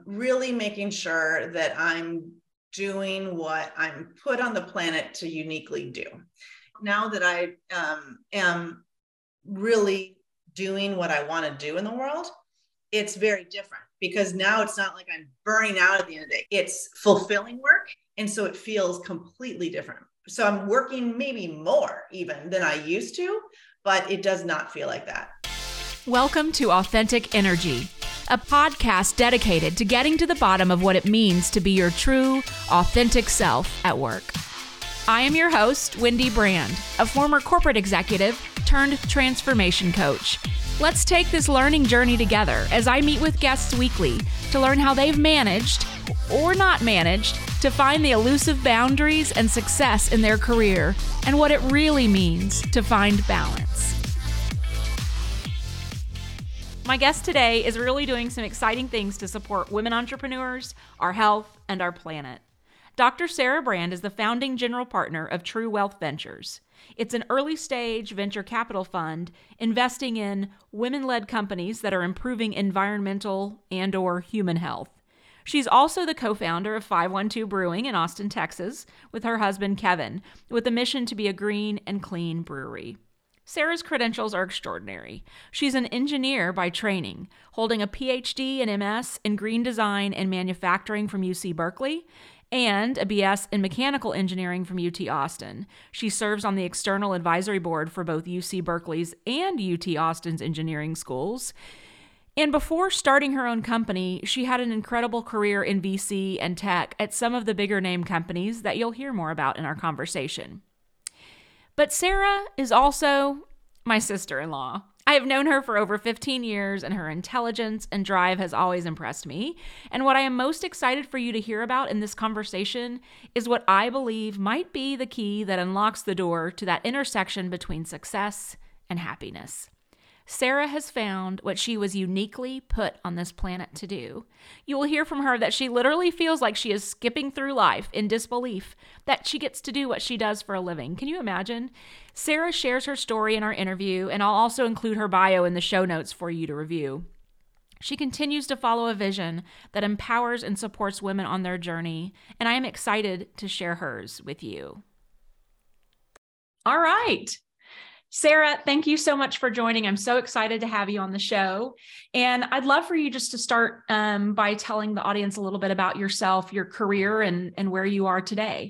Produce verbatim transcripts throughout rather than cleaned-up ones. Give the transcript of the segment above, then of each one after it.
really making sure that I'm doing what I'm put on the planet to uniquely do. Now that I um, am really doing what I want to do in the world, it's very different because now it's not like I'm burning out at the end of the day. It's fulfilling work. And so it feels completely different. So I'm working maybe more even than I used to, but it does not feel like that. Welcome to Authentic Energy, a podcast dedicated to getting to the bottom of what it means to be your true, authentic self at work. I am your host, Wendy Brand, a former corporate executive turned transformation coach. Let's take this learning journey together as I meet with guests weekly to learn how they've managed, or not managed, to find the elusive boundaries and success in their career and what it really means to find balance. My guest today is really doing some exciting things to support women entrepreneurs, our health, and our planet. Doctor Sarah Brand is the founding general partner of True Wealth Ventures. It's an early-stage venture capital fund investing in women-led companies that are improving environmental and or human health. She's also the co-founder of five one two Brewing in Austin, Texas, with her husband, Kevin, with a mission to be a green and clean brewery. Sarah's credentials are extraordinary. She's an engineer by training, holding a P H D and M S in green design and manufacturing from U C Berkeley, and a B S in mechanical engineering from U T Austin. She serves on the external advisory board for both U C Berkeley's and U T Austin's engineering schools. And before starting her own company, she had an incredible career in V C and tech at some of the bigger name companies that you'll hear more about in our conversation. But Sarah is also my sister-in-law. I have known her for over fifteen years, and her intelligence and drive has always impressed me. And what I am most excited for you to hear about in this conversation is what I believe might be the key that unlocks the door to that intersection between success and happiness. Sarah has found what she was uniquely put on this planet to do. You will hear from her that she literally feels like she is skipping through life in disbelief that she gets to do what she does for a living. Can you imagine? Sarah shares her story in our interview, and I'll also include her bio in the show notes for you to review. She continues to follow a vision that empowers and supports women on their journey, and I am excited to share hers with you. All right. Sarah, thank you so much for joining. I'm so excited to have you on the show. And I'd love for you just to start um, by telling the audience a little bit about yourself, your career, and, and where you are today.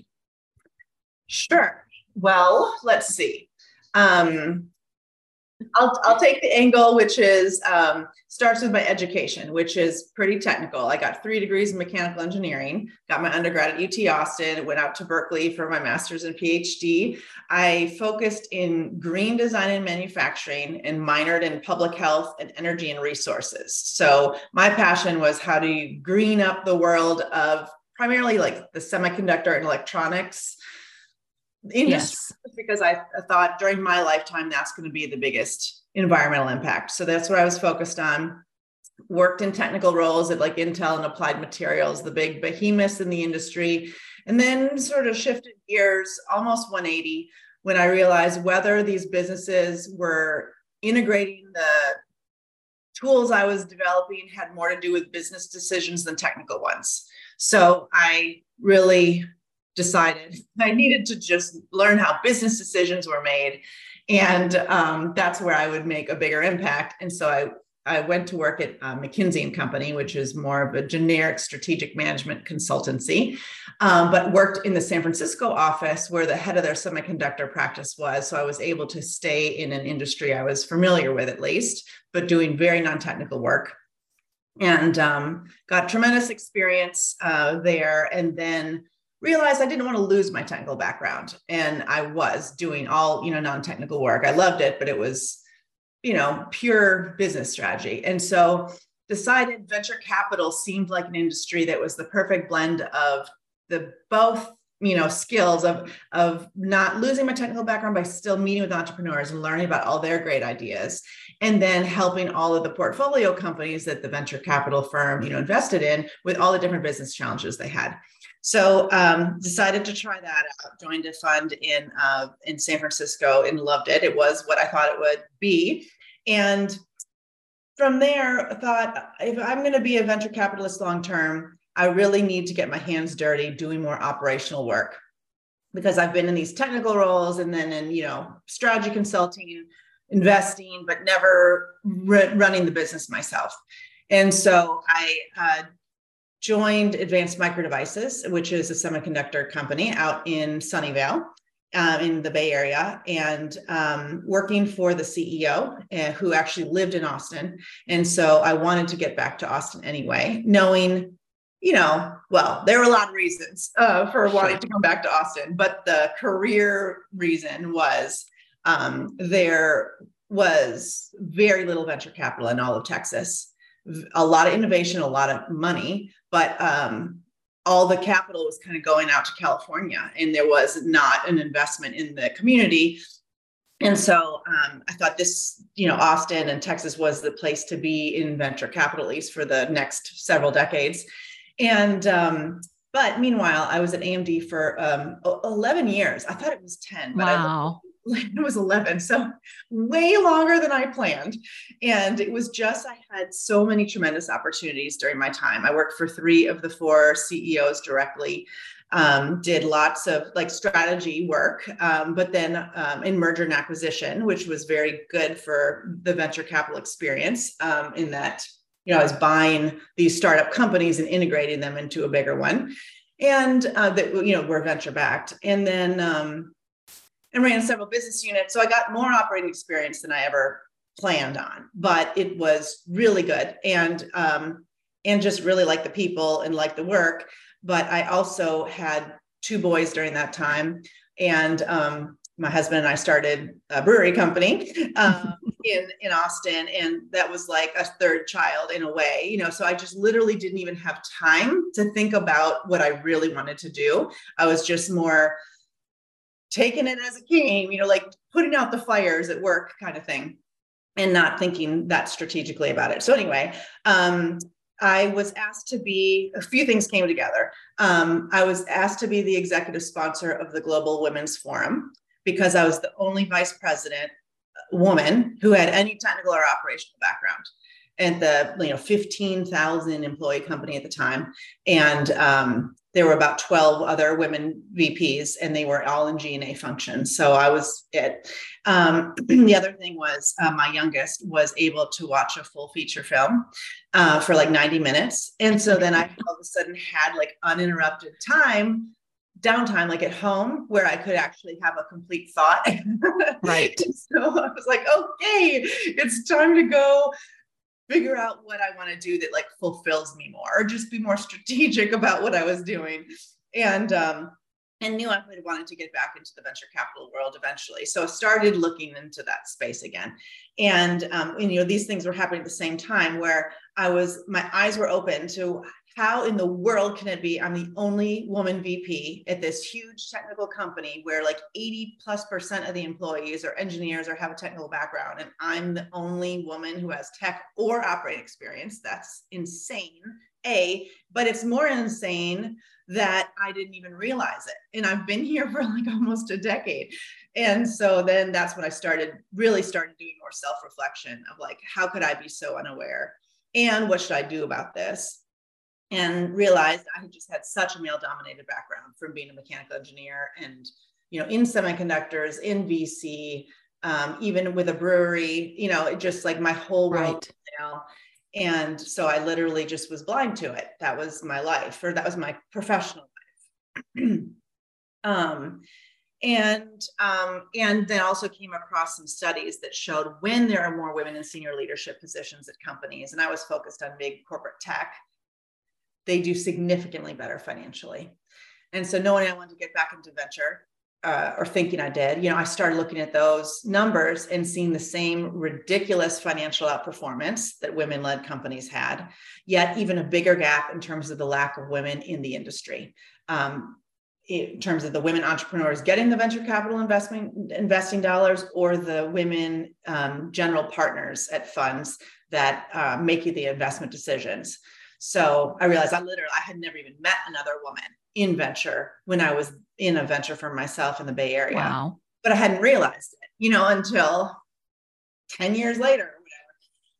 Sure. Well, let's see. Um, I'll, I'll take the angle, which is um, starts with my education, which is pretty technical. I got three degrees in mechanical engineering, got my undergrad at U T Austin, went out to Berkeley for my master's and P H D. I focused in green design and manufacturing and minored in public health and energy and resources. So my passion was how do you green up the world of primarily like the semiconductor and electronics industry, yes. Because I, I thought during my lifetime, that's going to be the biggest environmental impact. So that's what I was focused on. Worked in technical roles at like Intel and Applied Materials, the big behemoths in the industry, and then sort of shifted gears almost one eighty when I realized whether these businesses were integrating the tools I was developing had more to do with business decisions than technical ones. So I really decided I needed to just learn how business decisions were made. And um, that's where I would make a bigger impact. And so I, I went to work at uh, McKinsey and Company, which is more of a generic strategic management consultancy, um, but worked in the San Francisco office where the head of their semiconductor practice was. So I was able to stay in an industry I was familiar with at least, but doing very non-technical work. And um, got tremendous experience uh, there. And then realized I didn't want to lose my technical background. And I was doing all, you know, non-technical work. I loved it, but it was, you know, pure business strategy. And so decided venture capital seemed like an industry that was the perfect blend of the both, you know, skills of, of not losing my technical background by still meeting with entrepreneurs and learning about all their great ideas. And then helping all of the portfolio companies that the venture capital firm, you know, invested in with all the different business challenges they had. So um, decided to try that out, joined a fund in, uh, in San Francisco and loved it. It was what I thought it would be. And from there, I thought, if I'm going to be a venture capitalist long-term, I really need to get my hands dirty doing more operational work, because I've been in these technical roles and then in, you know, strategy consulting, investing, but never r- running the business myself. And so I uh, joined Advanced Micro Devices, which is a semiconductor company out in Sunnyvale, uh, in the Bay Area, and um, working for the C E O, uh, who actually lived in Austin. And so I wanted to get back to Austin anyway, knowing, you know, well, there were a lot of reasons uh, for wanting Sure. to come back to Austin, but the career reason was um, there was very little venture capital in all of Texas, a lot of innovation, a lot of money, but um, all the capital was kind of going out to California, and there was not an investment in the community. And so um, I thought this, you know, Austin and Texas was the place to be in venture capital, at least for the next several decades. And, um, but meanwhile, I was at A M D for um, eleven years. I thought it was ten, but Wow. I, it was eleven. So way longer than I planned. And it was just, I had so many tremendous opportunities during my time. I worked for three of the four C E Os directly, um, did lots of like strategy work, um, but then um, in merger and acquisition, which was very good for the venture capital experience, um, in that, you know, I was buying these startup companies and integrating them into a bigger one, and uh, that, you know, were venture backed, and then um, and ran several business units. So I got more operating experience than I ever planned on, but it was really good, and um, and just really like the people and like the work. But I also had two boys during that time, and um, my husband and I started a brewery company um, in, in Austin. And that was like a third child in a way, you know, so I just literally didn't even have time to think about what I really wanted to do. I was just more taking it as it came, you know, like putting out the fires at work kind of thing, and not thinking that strategically about it. So anyway, um, I was asked to be, a few things came together. Um, I was asked to be the executive sponsor of the Global Women's Forum, because I was the only vice president woman who had any technical or operational background at the, you know, fifteen thousand employee company at the time. And um, there were about twelve other women V Ps, and they were all in G and A functions. So I was it. Um, the other thing was uh, my youngest was able to watch a full feature film uh, for like ninety minutes. And so then I all of a sudden had like uninterrupted time, downtime, like at home, where I could actually have a complete thought. Right. So I was like, okay, it's time to go figure out what I want to do that like fulfills me more, or just be more strategic about what I was doing. And, um, and knew I wanted to get back into the venture capital world eventually. So I started looking into that space again. And, um, and, you know, these things were happening at the same time, where I was, my eyes were open to how in the world can it be I'm the only woman V P at this huge technical company where like eighty plus percent of the employees are engineers or have a technical background, and I'm the only woman who has tech or operating experience. That's insane, A, but it's more insane that I didn't even realize it. And I've been here for like almost a decade. And so then that's when I started, really started doing more self-reflection of like, how could I be so unaware? And what should I do about this? And realized I had just had such a male dominated background from being a mechanical engineer and, you know, in semiconductors, in V C, um, even with a brewery, you know, it just like my whole world Right. now. And so I literally just was blind to it. That was my life, or that was my professional life. um, and um, and then also came across some studies that showed when there are more women in senior leadership positions at companies, and I was focused on big corporate tech, they do significantly better financially. And so knowing I wanted to get back into venture, uh, or thinking I did, you know, I started looking at those numbers and seeing the same ridiculous financial outperformance that women-led companies had, yet even a bigger gap in terms of the lack of women in the industry. Um, in terms of the women entrepreneurs getting the venture capital investment, investing dollars, or the women um, general partners at funds that uh, make you the investment decisions. So I realized I literally, I had never even met another woman in venture when I was in a venture for myself in the Bay Area. Wow. But I hadn't realized it, you know, until ten years later or whatever.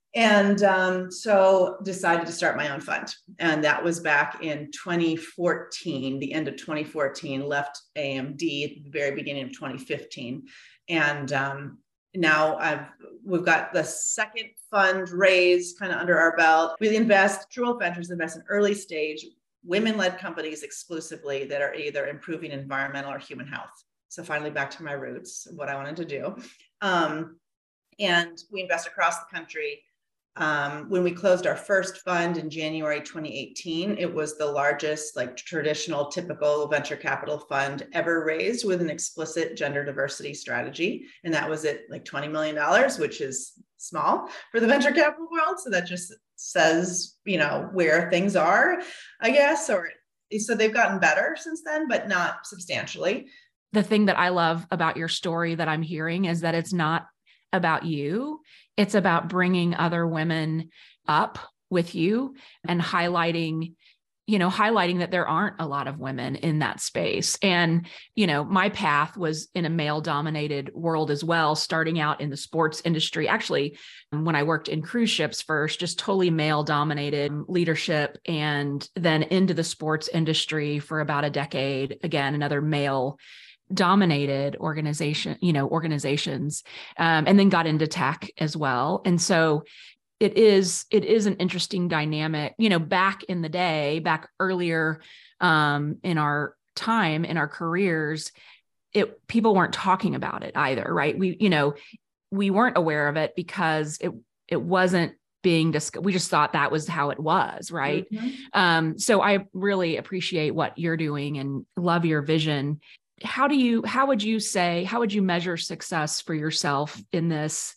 And um, so decided to start my own fund. And that was back in twenty fourteen, the end of twenty fourteen, left A M D at the very beginning of twenty fifteen. And um, now I've, we've got the second fund raised kind of under our belt. We invest, True Wealth Ventures invest in early stage women-led companies exclusively that are either improving environmental or human health. So finally back to my roots, what I wanted to do. Um, and we invest across the country. Um, when we closed our first fund in January twenty eighteen, it was the largest, like traditional, typical venture capital fund ever raised with an explicit gender diversity strategy. And that was at like twenty million dollars, which is small for the venture capital world. So that just says, you know, where things are, I guess, or so they've gotten better since then, but not substantially. The thing that I love about your story that I'm hearing is that it's not about you. It's about bringing other women up with you and highlighting, you know, highlighting that there aren't a lot of women in that space. And, you know, my path was in a male dominated world as well, starting out in the sports industry. Actually, when I worked in cruise ships first, just totally male dominated leadership, and then into the sports industry for about a decade. Again, another male dominated organization, you know, organizations, um, and then got into tech as well. And so it is, it is an interesting dynamic, you know, back in the day, back earlier um, in our time, in our careers, it, people weren't talking about it either, right? We, you know, we weren't aware of it because it, it wasn't being discussed. We just thought that was how it was. Right. Mm-hmm. Um, so I really appreciate what you're doing and love your vision. How do you, how would you say, how would you measure success for yourself in this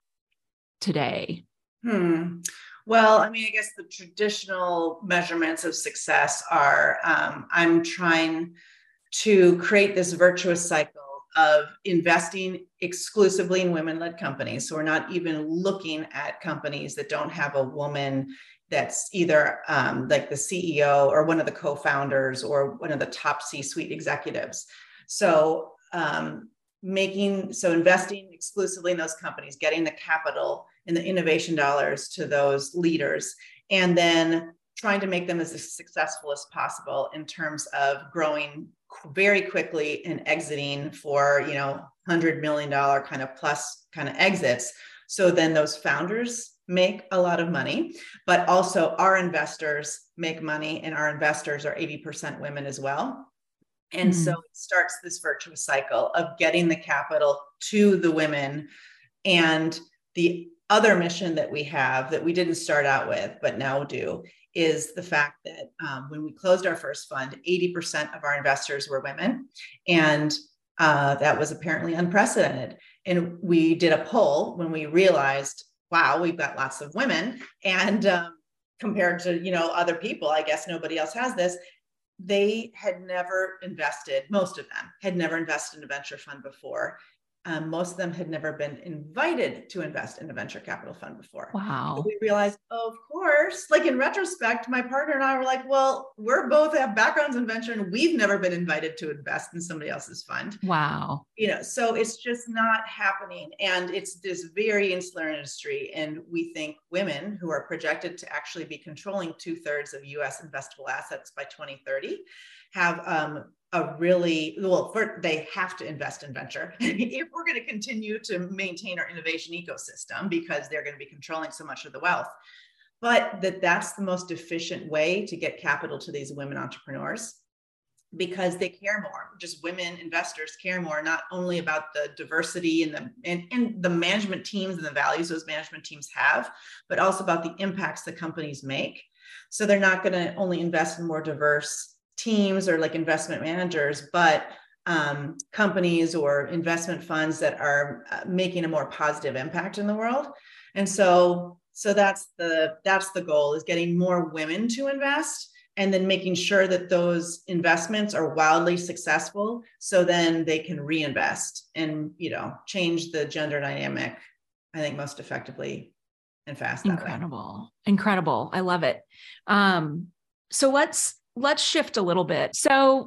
today? Hmm. Well, I mean, I guess the traditional measurements of success are, um, I'm trying to create this virtuous cycle of investing exclusively in women-led companies. So we're not even looking at companies that don't have a woman that's either um, like the C E O or one of the co-founders or one of the top C-suite executives. So um, making, so investing exclusively in those companies, getting the capital and the innovation dollars to those leaders, and then trying to make them as successful as possible in terms of growing very quickly and exiting for, you know, one hundred million dollars kind of plus kind of exits. So then those founders make a lot of money, but also our investors make money, and our investors are eighty percent women as well. And mm-hmm. so it starts this virtuous cycle of getting the capital to the women. And the other mission that we have that we didn't start out with, but now do, is the fact that um, when we closed our first fund, eighty percent of our investors were women. And uh, that was apparently unprecedented. And we did a poll when we realized, wow, we've got lots of women. And um, compared to, you know, other people, I guess nobody else has this. They had never invested, most of them had never invested in a venture fund before. Um, most of them had never been invited to invest in a venture capital fund before. Wow. So we realized, oh, of course, like in retrospect, my partner and I were like, well, we're both have backgrounds in venture and we've never been invited to invest in somebody else's fund. Wow. You know, so it's just not happening. And it's this very insular industry. And we think women, who are projected to actually be controlling two thirds of U S investable assets by twenty thirty, have um, a really, well, for, they have to invest in venture if we're going to continue to maintain our innovation ecosystem, because they're going to be controlling so much of the wealth. But that that's the most efficient way to get capital to these women entrepreneurs, because they care more. Just women investors care more, not only about the diversity and the and, and the management teams and the values those management teams have, but also about the impacts the companies make. So they're not going to only invest in more diverse teams or like investment managers, but um, companies or investment funds that are uh, making a more positive impact in the world. And so, so that's the that's the goal, is getting more women to invest, and then making sure that those investments are wildly successful, so then they can reinvest and, you know, change the gender dynamic, I think, most effectively and fast. Incredible. Incredible. I love it. Um, so let's Let's shift a little bit. So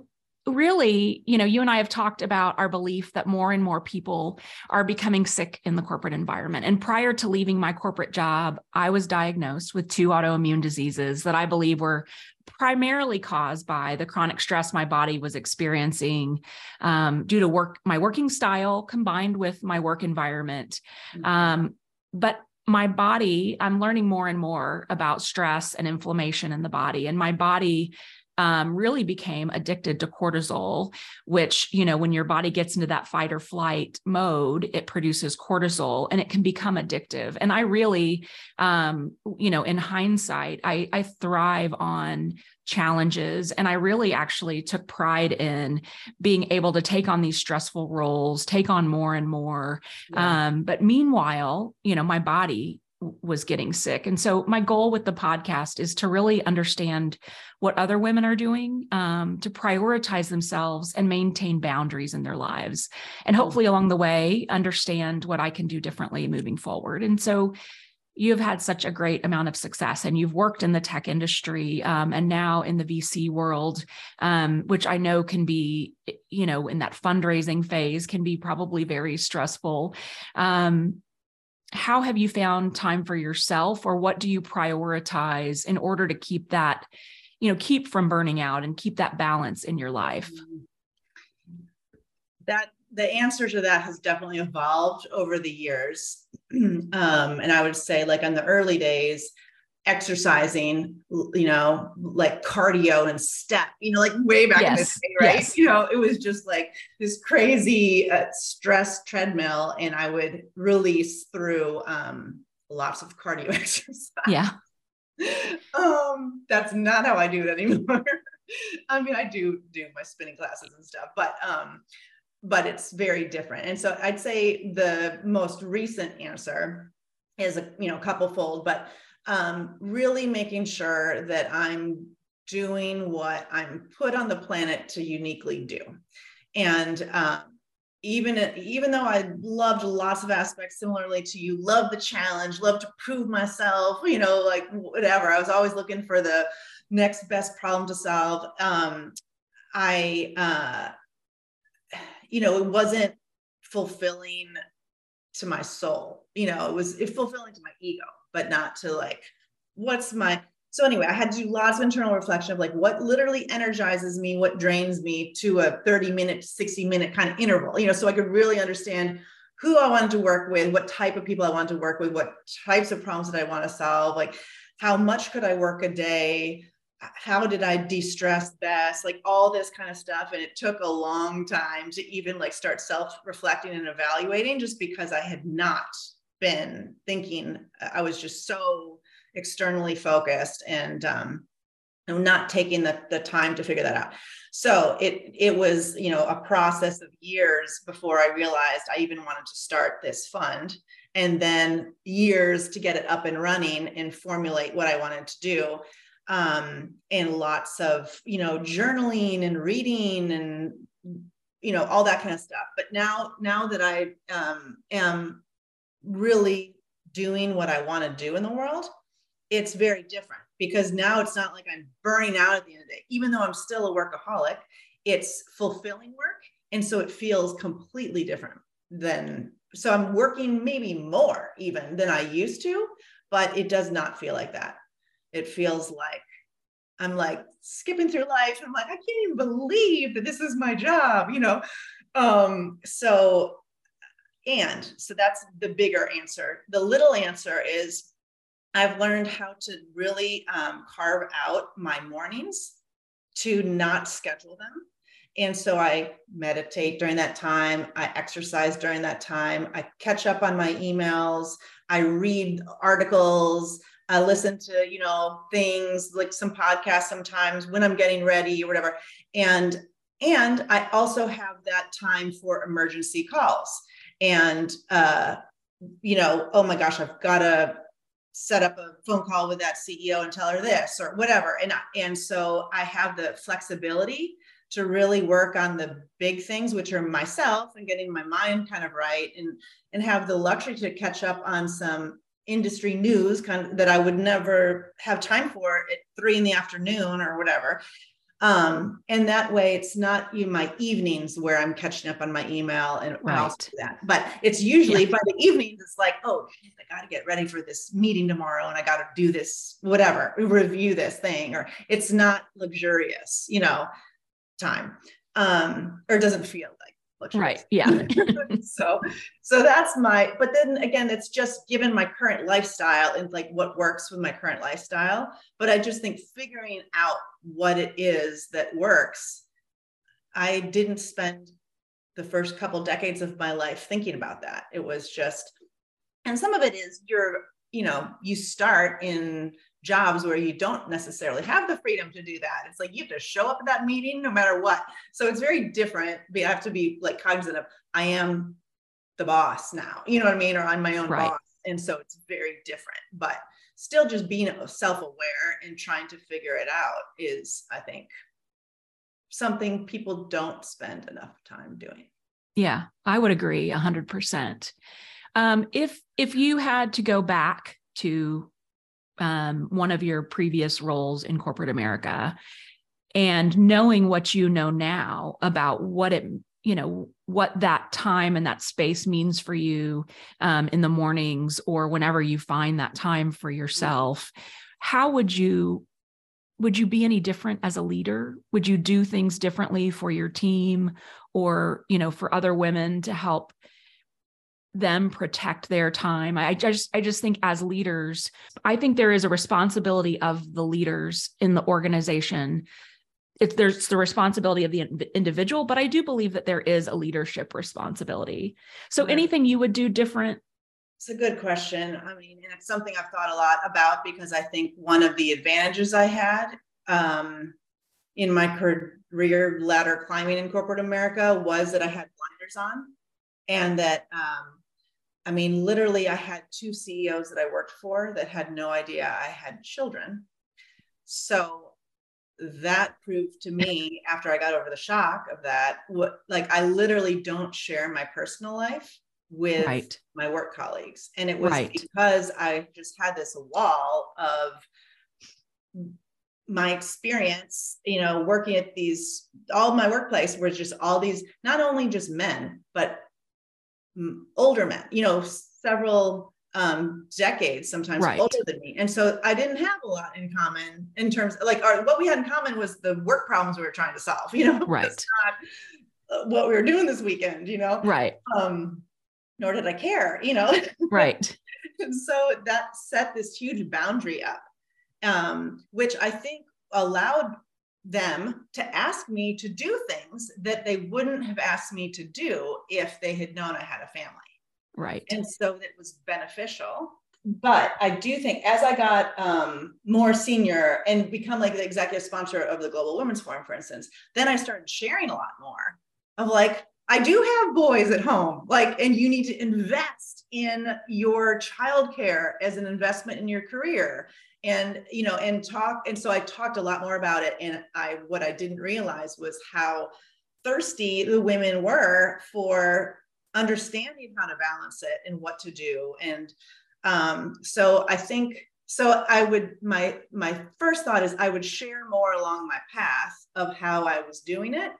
really, you know, you and I have talked about our belief that more and more people are becoming sick in the corporate environment. And prior to leaving my corporate job, I was diagnosed with two autoimmune diseases that I believe were primarily caused by the chronic stress my body was experiencing um, due to work, my working style combined with my work environment. Um, but my body, I'm learning more and more about stress and inflammation in the body, and my body Um, really became addicted to cortisol, which, you know, when your body gets into that fight or flight mode, it produces cortisol and it can become addictive. And I really, um, you know, in hindsight, I, I thrive on challenges. And I really actually took pride in being able to take on these stressful roles, take on more and more. Yeah. Um, but meanwhile, you know, my body was getting sick. And so my goal with the podcast is to really understand what other women are doing, um, to prioritize themselves and maintain boundaries in their lives. And hopefully along the way, understand what I can do differently moving forward. And so you've had such a great amount of success, and you've worked in the tech industry um, and now in the V C world, um, which I know can be, you know, in that fundraising phase can be probably very stressful. Um, How have you found time for yourself, or what do you prioritize in order to keep that, you know, keep from burning out and keep that balance in your life? That the answer to that has definitely evolved over the years. Um, and I would say, like, in the early days, exercising, you know, like cardio and step, you know, like way back yes. in the day, right? Yes. You know, it was just like this crazy uh, stress treadmill, and I would release through um, lots of cardio exercise. Yeah. um, that's not how I do it anymore. I mean, I do do my spinning classes and stuff, but um, but it's very different. And so I'd say the most recent answer is a you know couple fold, but Um, really making sure that I'm doing what I'm put on the planet to uniquely do. And um, even, even though I loved lots of aspects similarly to you, love the challenge, love to prove myself, you know, like whatever, I was always looking for the next best problem to solve. Um, I, uh, you know, it wasn't fulfilling to my soul, you know, it was it fulfilling to my ego, but not to like, what's my, so anyway, I had to do lots of internal reflection of like, what literally energizes me, what drains me, to a thirty minute, sixty minute kind of interval, you know, so I could really understand who I wanted to work with, what type of people I wanted to work with, what types of problems that I want to solve, like how much could I work a day, how did I de-stress best, like all this kind of stuff. And it took a long time to even like start self-reflecting and evaluating, just because I had not been thinking. I was just so externally focused and um, not taking the, the time to figure that out. So it it was, you know, a process of years before I realized I even wanted to start this fund, and then years to get it up and running and formulate what I wanted to do. Um, and lots of, you know, journaling and reading and, you know, all that kind of stuff. But now, now that I um, am really doing what I want to do in the world, it's very different, because now it's not like I'm burning out at the end of the day. Even though I'm still a workaholic, it's fulfilling work. And so it feels completely different than, so I'm working maybe more even than I used to, but it does not feel like that. It feels like I'm like skipping through life. I'm like, I can't even believe that this is my job, you know? Um, so, and so that's the bigger answer. The little answer is I've learned how to really um, carve out my mornings to not schedule them. And so I meditate during that time. I exercise during that time. I catch up on my emails. I read articles. I listen to, you know, things like some podcasts sometimes when I'm getting ready or whatever. And, and I also have that time for emergency calls. And, uh, you know, oh my gosh, I've got to set up a phone call with that C E O and tell her this or whatever. And, and so I have the flexibility to really work on the big things, which are myself and getting my mind kind of right, and, and have the luxury to catch up on some industry news kind of that I would never have time for at three in the afternoon or whatever. Um, and that way it's not you know, my evenings where I'm catching up on my email and, right. and I'll do that. But it's usually yeah. by the evenings, it's like, oh, I got to get ready for this meeting tomorrow and I got to do this, whatever, review this thing, or it's not luxurious, you know, time, um, or it doesn't feel like luxurious. Right. Yeah. so, so that's my, but then again, it's just given my current lifestyle and like what works with my current lifestyle. But I just think figuring out what it is that works. I didn't spend the first couple decades of my life thinking about that. It was just, and some of it is you're, you know, you start in jobs where you don't necessarily have the freedom to do that. It's like you have to show up at that meeting no matter what. So it's very different. I have to be like cognizant of, I am the boss now, you know what I mean? Or I'm my own right. boss. And so it's very different, but still just being self-aware and trying to figure it out is, I think, something people don't spend enough time doing. Yeah, I would agree a hundred percent. Um, if, if you had to go back to um, one of your previous roles in corporate America and knowing what you know now about what it, you know, what that time and that space means for you um, in the mornings or whenever you find that time for yourself, how would you, would you be any different as a leader? Would you do things differently for your team or, you know, for other women to help them protect their time? I just, I just think as leaders, I think there is a responsibility of the leaders in the organization. It's there's the responsibility of the individual, but I do believe that there is a leadership responsibility. So yeah. Anything you would do different? It's a good question. I mean, and it's something I've thought a lot about because I think one of the advantages I had um, in my career ladder climbing in corporate America was that I had blinders on and that, um, I mean, literally I had two C E Os that I worked for that had no idea I had children. So that proved to me after I got over the shock of that, what, like, I literally don't share my personal life with right. my work colleagues. And it was right. because I just had this wall of my experience, you know, working at these, all my workplace was just all these, not only just men, but older men, you know, several um, decades, sometimes right. older than me. And so I didn't have a lot in common in terms of like, our, what we had in common was the work problems we were trying to solve, you know, right. It's not what we were doing this weekend, you know, right. Um, nor did I care, you know, right. And so that set this huge boundary up, um, which I think allowed them to ask me to do things that they wouldn't have asked me to do if they had known I had a family. Right. And so that was beneficial. But I do think as I got um, more senior and become like the executive sponsor of the Global Women's Forum, for instance, then I started sharing a lot more of like, I do have boys at home, like, and you need to invest in your childcare as an investment in your career. And, you know, and talk. And so I talked a lot more about it. And I, what I didn't realize was how thirsty the women were for understanding how to balance it and what to do. And um, so I think, so I would, my, my first thought is I would share more along my path of how I was doing it.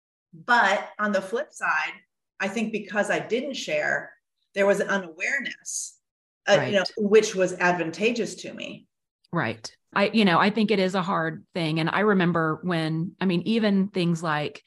But on the flip side, I think because I didn't share, there was an unawareness, uh, right. you know, which was advantageous to me. Right. I, you know, I think it is a hard thing. And I remember when, I mean, even things like,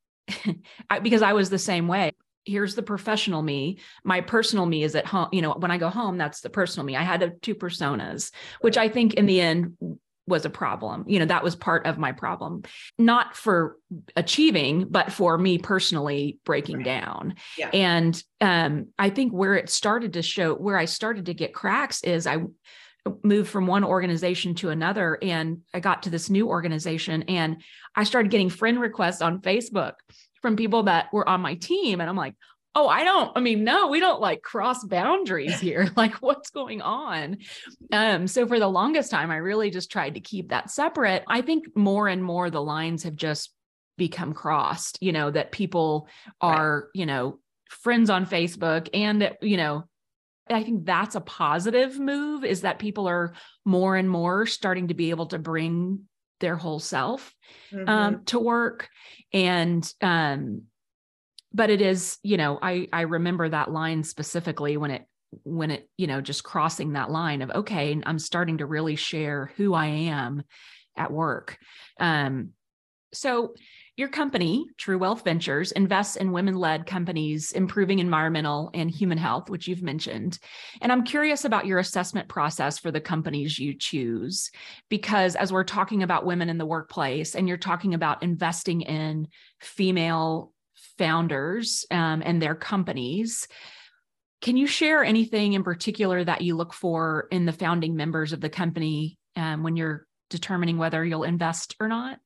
I, because I was the same way. Here's the professional me. My personal me is at home. You know, when I go home, that's the personal me. I had a, two personas, which I think in the end was a problem. You know, that was part of my problem, not for achieving, but for me personally breaking right. down. Yeah. And um, I think where it started to show, where I started to get cracks is I moved from one organization to another. And I got to this new organization and I started getting friend requests on Facebook from people that were on my team. And I'm like, oh, I don't, I mean, no, we don't like cross boundaries here. Like what's going on? Um, so for the longest time, I really just tried to keep that separate. I think more and more the lines have just become crossed, you know, that people are, right. you know, friends on Facebook and, you know, I think that's a positive move is that people are more and more starting to be able to bring their whole self Mm-hmm. um, to work. And, um, but it is, you know, I, I remember that line specifically when it, when it, you know, just crossing that line of, okay, I'm starting to really share who I am at work. Um, so your company, True Wealth Ventures, invests in women-led companies improving environmental and human health, which you've mentioned. And I'm curious about your assessment process for the companies you choose, because as we're talking about women in the workplace and you're talking about investing in female founders um, and their companies, can you share anything in particular that you look for in the founding members of the company um, when you're determining whether you'll invest or not?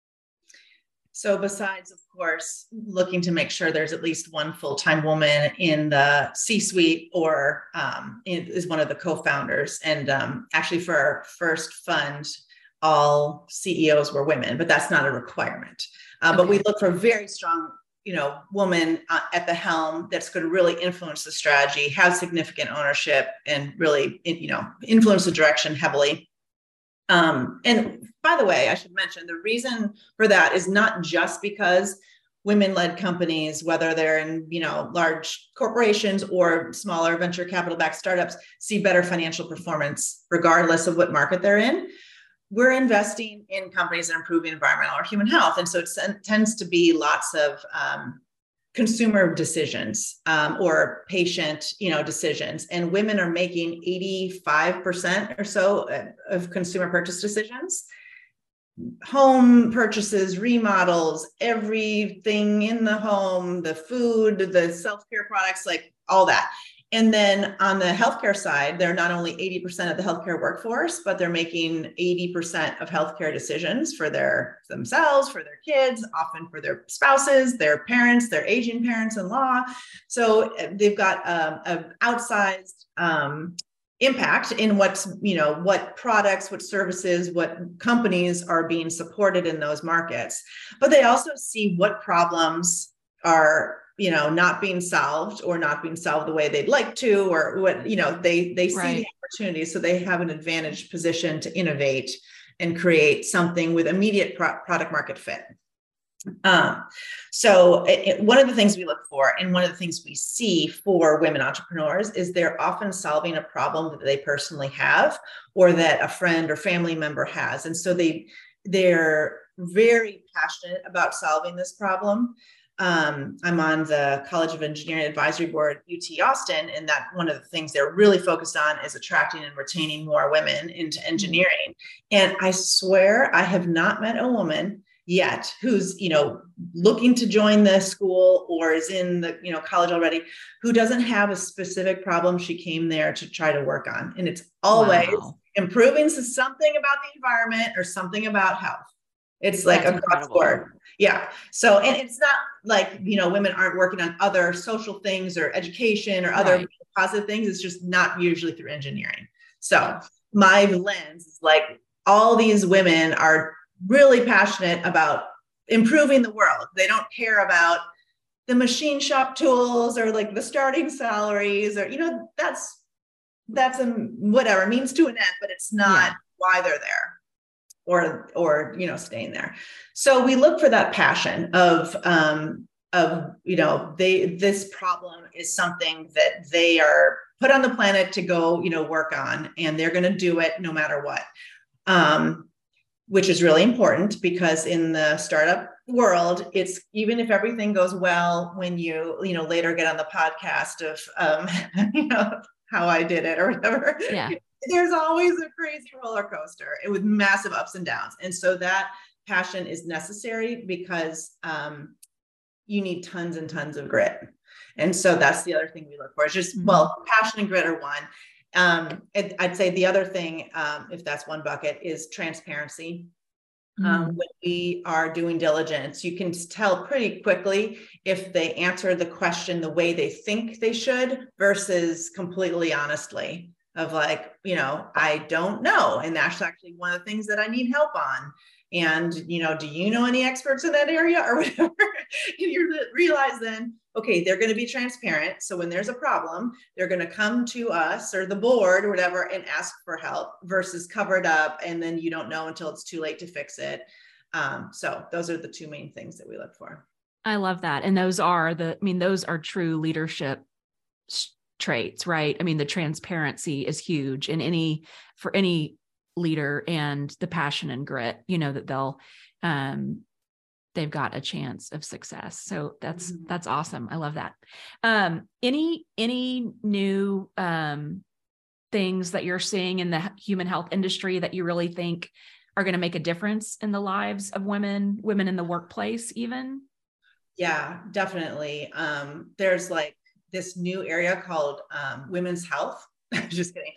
So besides, of course, looking to make sure there's at least one full-time woman in the C-suite or um, is one of the co-founders. And um, actually for our first fund, all C E Os were women, but that's not a requirement. Uh, okay. But we look for very strong, you know, woman uh, at the helm that's going to really influence the strategy, have significant ownership, and really, you know, influence the direction heavily. Um, and by the way, I should mention the reason for that is not just because women-led companies, whether they're in, you know, large corporations or smaller venture capital-backed startups, see better financial performance regardless of what market they're in. We're investing in companies that improve environmental or human health. And so it tends to be lots of um, consumer decisions um, or patient, you know, decisions. And women are making eighty-five percent or so of consumer purchase decisions. Home purchases, remodels, everything in the home, the food, the self-care products, like all that. And then on the healthcare side, they're not only eighty percent of the healthcare workforce, but they're making eighty percent of healthcare decisions for their themselves, for their kids, often for their spouses, their parents, their aging parents-in-law. So they've got um, an outsized um, impact in what's, you know, what products, what services, what companies are being supported in those markets. But they also see what problems are, you know, not being solved or not being solved the way they'd like to, or what, you know, they, they see right. the opportunities. So they have an advantaged position to innovate and create something with immediate pro- product market fit. Um, so it, it, one of the things we look for and one of the things we see for women entrepreneurs is they're often solving a problem that they personally have or that a friend or family member has. And so they, they're very passionate about solving this problem. Um, I'm on the College of Engineering Advisory Board at U T Austin, and that one of the things they're really focused on is attracting and retaining more women into engineering. And I swear I have not met a woman yet who's, you know, looking to join the school or is in the, you know, college already, who doesn't have a specific problem she came there to try to work on. And it's always wow. improving something about the environment or something about health. It's like That's across the board. Yeah. So, and it's not like, you know, women aren't working on other social things or education or other right. positive things. It's just not usually through engineering. So my lens is like all these women are really passionate about improving the world. They don't care about the machine shop tools or like the starting salaries or, you know, that's, that's a whatever means to an end, but it's not yeah. why they're there. Or, or, you know, staying there. So we look for that passion of, um, of, you know, they, this problem is something that they are put on the planet to go, you know, work on, and they're going to do it no matter what. Um, which is really important because in the startup world, it's even if everything goes well, when you, you know, later get on the podcast of, um, you know, how I did it or whatever. Yeah. There's always a crazy roller coaster with massive ups and downs. And so that passion is necessary because um, you need tons and tons of grit. And so that's the other thing we look for. It's just, mm-hmm. well, passion and grit are one. Um, it, I'd say the other thing, um, if that's one bucket, is transparency. Mm-hmm. Um, when we are doing diligence, you can tell pretty quickly if they answer the question the way they think they should versus completely honestly. Of like, you know, I don't know. And that's actually one of the things that I need help on. And, you know, do you know any experts in that area or whatever? And you realize then okay, they're going to be transparent. So when there's a problem, they're going to come to us or the board or whatever and ask for help versus cover it up. And then you don't know until it's too late to fix it. Um, so those are the two main things that we look for. I love that. And those are the, I mean, those are true leadership traits, right? I mean, the transparency is huge in any, for any leader, and the passion and grit, you know, that they'll, um, they've got a chance of success. So that's, mm-hmm. that's awesome. I love that. Um, any, any new, um, things that you're seeing in the human health industry that you really think are going to make a difference in the lives of women, women in the workplace, even? Yeah, definitely. Um, there's like this new area called um, women's health. Just kidding.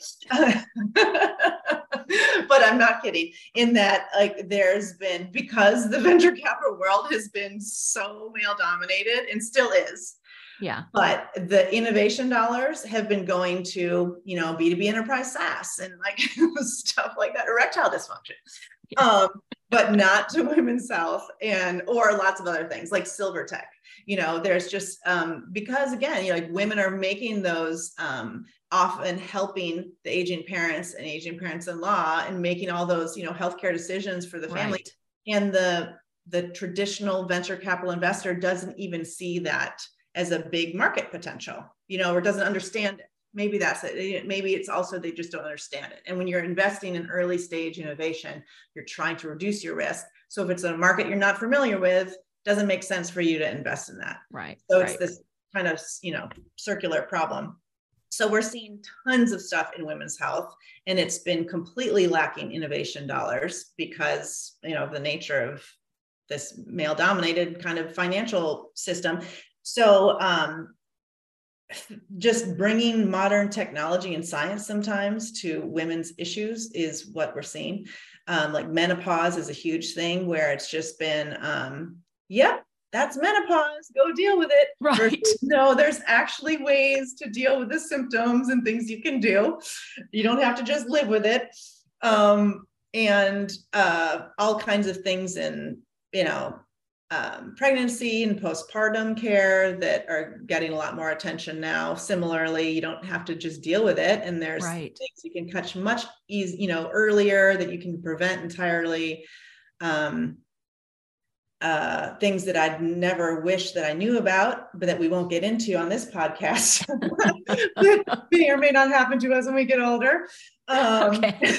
But I'm not kidding, in that like there's been, because the venture capital world has been so male dominated and still is. Yeah. But the innovation dollars have been going to, you know, B two B enterprise SaaS and like stuff like that, erectile dysfunction. Yeah. Um, but not to women's health, and or lots of other things like silver tech. You know, there's just um, because again, you know, like women are making those um, often helping the aging parents and aging parents-in-law and making all those, you know, healthcare decisions for the family. Right. And the the traditional venture capital investor doesn't even see that as a big market potential, you know, or doesn't understand it. Maybe that's it. Maybe it's also they just don't understand it. And when you're investing in early stage innovation, you're trying to reduce your risk. So if it's a market you're not familiar with, doesn't make sense for you to invest in that. Right. So right. it's this kind of, you know, circular problem. So we're seeing tons of stuff in women's health, and it's been completely lacking innovation dollars because, you know, the nature of this male dominated kind of financial system. So um, just bringing modern technology and science sometimes to women's issues is what we're seeing. Um, like menopause is a huge thing where it's just been, um, yep, that's menopause, go deal with it. Right. Versus, no, there's actually ways to deal with the symptoms and things you can do. You don't have to just live with it. Um, and uh, all kinds of things in, you know, Um, pregnancy and postpartum care that are getting a lot more attention now. Similarly, you don't have to just deal with it. And there's right. things you can catch much easy, you know, earlier that you can prevent entirely. Um, uh, things that I'd never wish that I knew about, but that we won't get into on this podcast that may or may not happen to us when we get older. Um, okay.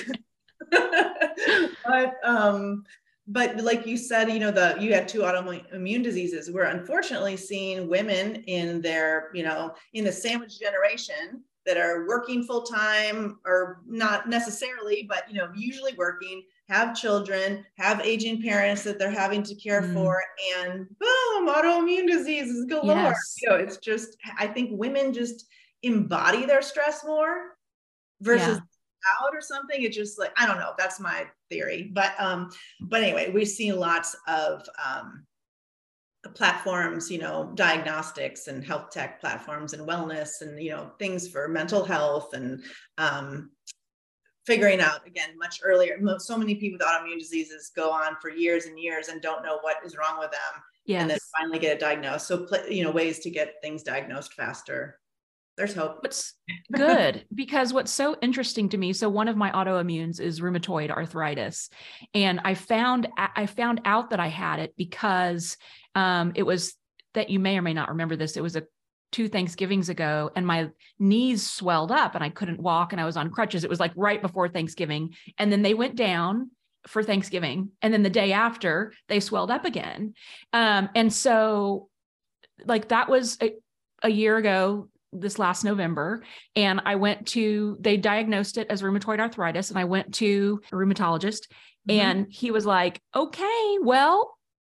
but, um, But like you said, you know, the you had two autoimmune diseases. We're unfortunately seeing women in their, you know, in the sandwich generation that are working full time, or not necessarily, but, you know, usually working, have children, have aging parents that they're having to care mm. for, and boom, autoimmune diseases galore. Yes. You know, it's just, I think women just embody their stress more versus yeah. out or something. It's just like, I don't know, that's my theory, but um but anyway, we've seen lots of um platforms, you know, diagnostics and health tech platforms and wellness and, you know, things for mental health and um figuring out, again, much earlier. So many people with autoimmune diseases go on for years and years and don't know what is wrong with them. Yes. And then finally get it diagnosed. So, you know, ways to get things diagnosed faster. There's hope. It's good, because what's so interesting to me, so one of my autoimmunes is rheumatoid arthritis. And I found, I found out that I had it because um, it was that, you may or may not remember this. It was a two Thanksgivings ago, and my knees swelled up and I couldn't walk and I was on crutches. It was like right before Thanksgiving. And then they went down for Thanksgiving. And then the day after they swelled up again. Um, and so like that was a, a year ago, this last November. And I went to, they diagnosed it as rheumatoid arthritis. And I went to a rheumatologist mm-hmm. and he was like, okay, well,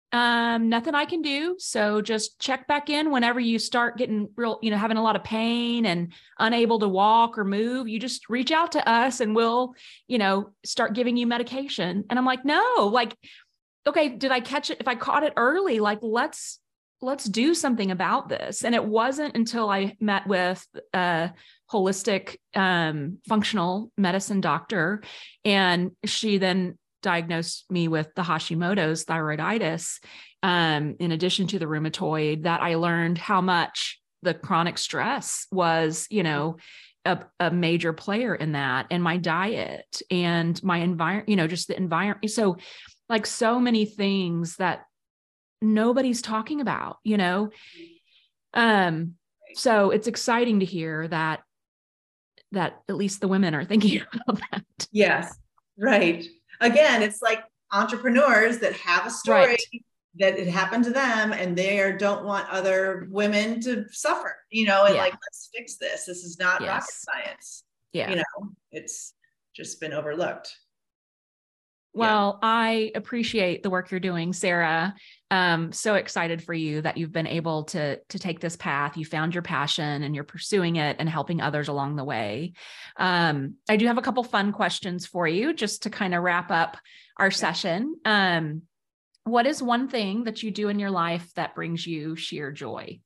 um, nothing I can do. So just check back in whenever you start getting real, you know, having a lot of pain and unable to walk or move. You just reach out to us and we'll, you know, start giving you medication. And I'm like, no, like, okay, did I catch it? If I caught it early, like, let's, let's do something about this. And it wasn't until I met with a holistic, um, functional medicine doctor, and she then diagnosed me with the Hashimoto's thyroiditis, um, in addition to the rheumatoid, that I learned how much the chronic stress was, you know, a, a major player in that, and my diet and my environment, you know, just the environment. So like so many things that nobody's talking about, you know? Um, so it's exciting to hear that, that at least the women are thinking about that. Yes. Right. Again, it's like entrepreneurs that have a story Right. that it happened to them, and they don't want other women to suffer, you know, and Yeah. like, let's fix this. This is not Yes. rocket science. Yeah. You know, it's just been overlooked. Well, yeah. I appreciate the work you're doing, Sarah. Um, so excited for you that you've been able to, to take this path. You found your passion and you're pursuing it and helping others along the way. Um, I do have a couple fun questions for you just to kind of wrap up our okay. session. Um, what is one thing that you do in your life that brings you sheer joy?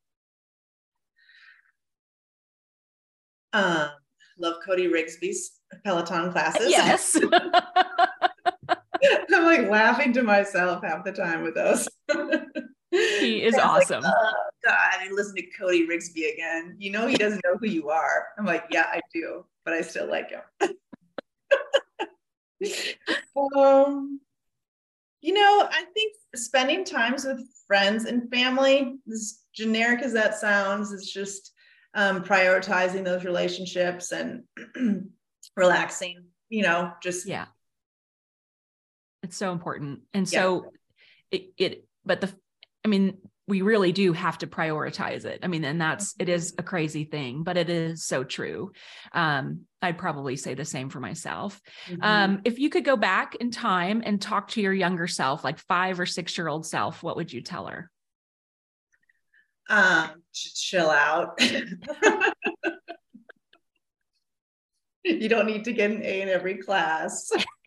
Um, love Cody Rigsby's Peloton classes. Yes. I'm like laughing to myself half the time with those. He is awesome. Like, oh God, I listen to Cody Rigsby again. You know, he doesn't know who you are. I'm like, yeah, I do, but I still like him. um, you know, I think spending times with friends and family, as generic as that sounds, is just um, prioritizing those relationships and relaxing, you know, just. Yeah. It's so important. And so yeah. it, it, but the, I mean, we really do have to prioritize it. I mean, and that's, it is a crazy thing, but it is so true. Um, I'd probably say the same for myself. Mm-hmm. Um, if you could go back in time and talk to your younger self, like five or six year old self, what would you tell her? Um, chill out. You don't need to get an A in every class.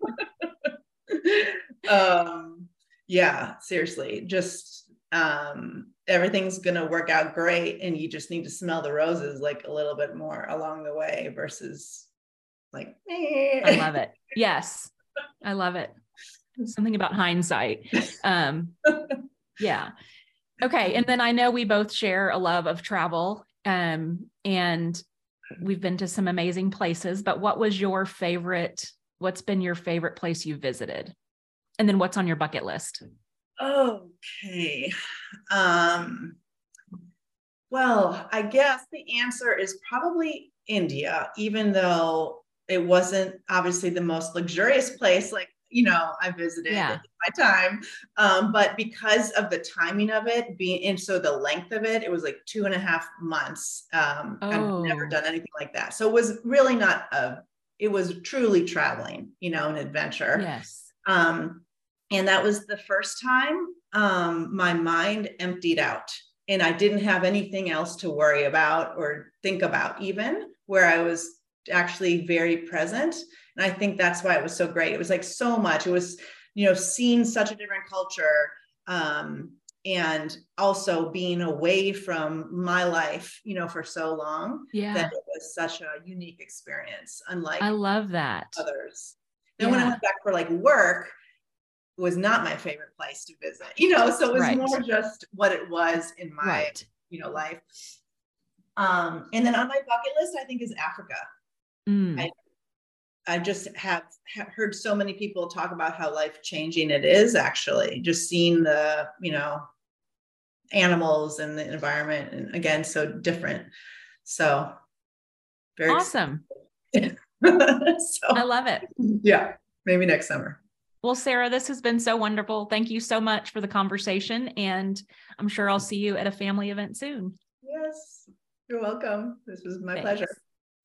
um, yeah, seriously, just, um, everything's going to work out great. And you just need to smell the roses like a little bit more along the way versus like, eh. I love it. Yes. I love it. Something about hindsight. Um, yeah. Okay. And then I know we both share a love of travel, um, and we've been to some amazing places, but what was your favorite, what's been your favorite place you visited? And then what's on your bucket list? Okay. Um, well, I guess the answer is probably India, even though it wasn't obviously the most luxurious place, like, you know, I visited yeah. in my time. Um, but because of the timing of it being, and so the length of it, it was like two and a half months. Um, oh. I've never done anything like that. So it was really not a, it was truly traveling, you know, an adventure. Yes. Um, and that was the first time um, my mind emptied out and I didn't have anything else to worry about or think about, even where I was actually very present. And I think that's why it was so great. It was like so much. It was, you know, seeing such a different culture, um, and also being away from my life, you know, for so long. Yeah. That it was such a unique experience, unlike I love that. others. Then yeah. when I went back for like work, it was not my favorite place to visit, you know, so it was right. more just what it was in my, right. you know, life. Um, and then on my bucket list, I think is Africa. Mm. I, I just have, have heard so many people talk about how life changing it is, actually just seeing the, you know, animals and the environment, and again, so different. So very awesome. so, I love it. Yeah. Maybe next summer. Well, Sarah, this has been so wonderful. Thank you so much for the conversation. And I'm sure I'll see you at a family event soon. Yes. You're welcome. This was my Thanks. pleasure.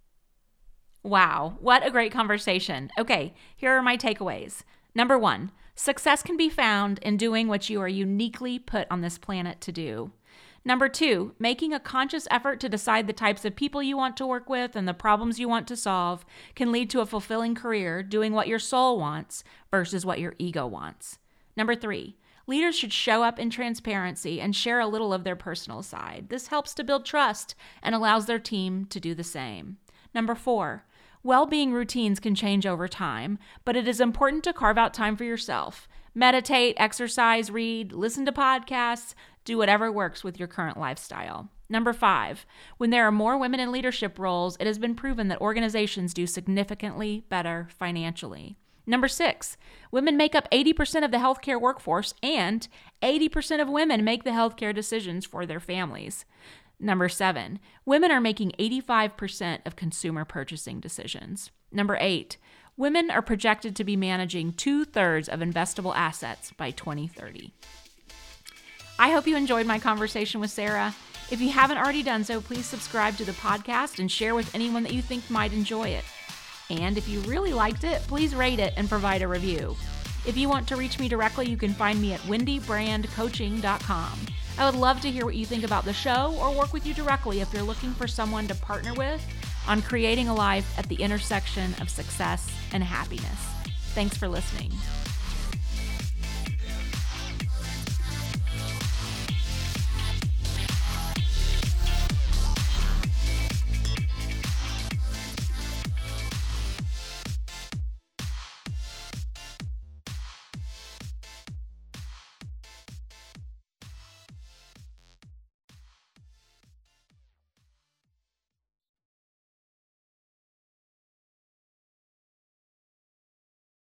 Wow. What a great conversation. Okay. Here are my takeaways. Number one, success can be found in doing what you are uniquely put on this planet to do. Number two, making a conscious effort to decide the types of people you want to work with and the problems you want to solve can lead to a fulfilling career doing what your soul wants versus what your ego wants. Number three, leaders should show up in transparency and share a little of their personal side. This helps to build trust and allows their team to do the same. Number four, Well-being routines can change over time, but it is important to carve out time for yourself. Meditate, exercise, read, listen to podcasts, do whatever works with your current lifestyle. Number five, when there are more women in leadership roles, it has been proven that organizations do significantly better financially. Number six, women make up eighty percent of the healthcare workforce, and eighty percent of women make the healthcare decisions for their families. Number seven, women are making eighty-five percent of consumer purchasing decisions. Number eight, women are projected to be managing two-thirds of investable assets by twenty thirty. I hope you enjoyed my conversation with Sarah. If you haven't already done so, please subscribe to the podcast and share with anyone that you think might enjoy it. And if you really liked it, please rate it and provide a review. If you want to reach me directly, you can find me at wendy brand coaching dot com. I would love to hear what you think about the show or work with you directly if you're looking for someone to partner with on creating a life at the intersection of success and happiness. Thanks for listening.